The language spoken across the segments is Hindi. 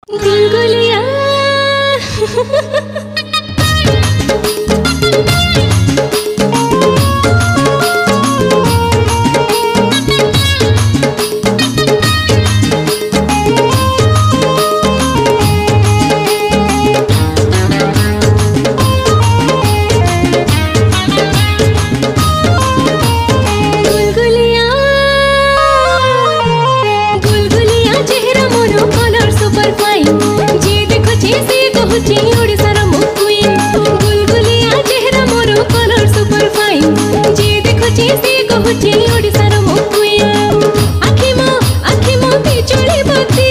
गुलगुलिया ओडिशार मो क्वीन गुलगुलिया चेहरा मोर कलर सुपर फाइन जे देखुची से कहूची ओडिशार मो क्वीन आखि मो बिजुली बत्ती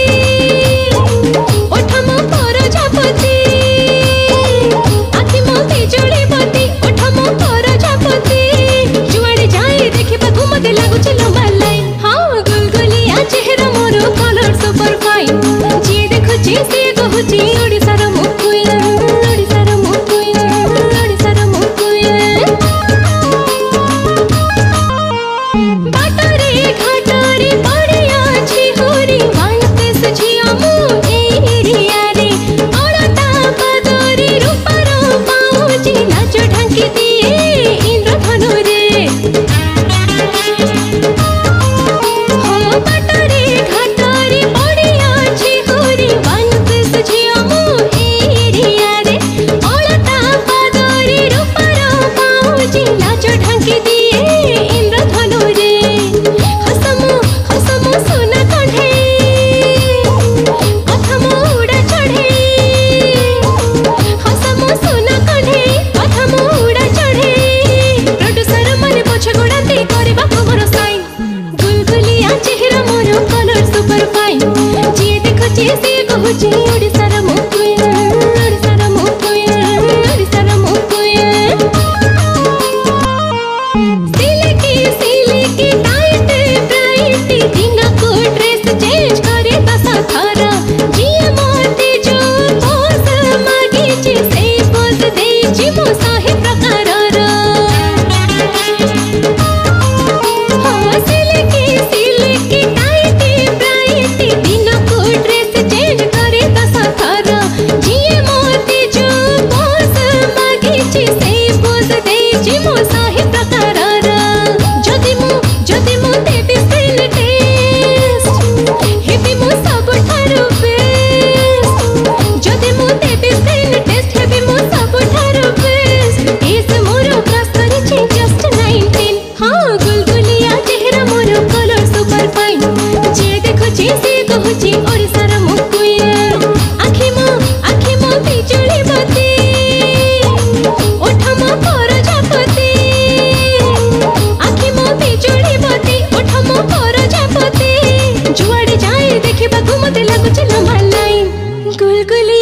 ओठ मो परजापति आखि मो बिजुली बत्ती ओठ मो परजापति जुआड़े जाए देखिबा को मते लागुची लंबा लाइन हां गुलगुलिया चेहरा मोर कलर सुपर फाइन जे देखुची से कहूची ओडिशार मो ओडिशार मो क्वीन ओडिशार मो क्वीन ओडिशार मो क्वीन सिल्की टाइट ब्राइट दिन को ड्रेस चेंज करे 10 थरा जिए मोते जो पोज मागी से पोज दे जी मो साहे प्रकार सिल्की टाइट ब्राइट दिन को ड्रेस चेंज ओडिशार मो क्वीन आखि मो बिजुली बत्ती ओठ मो परजापति आखि मो बिजुली बत्ती ओठ मो परजापति जुआड़े जाए देखिबा को मते लागुची लंबा लाइन गुलगुलिया।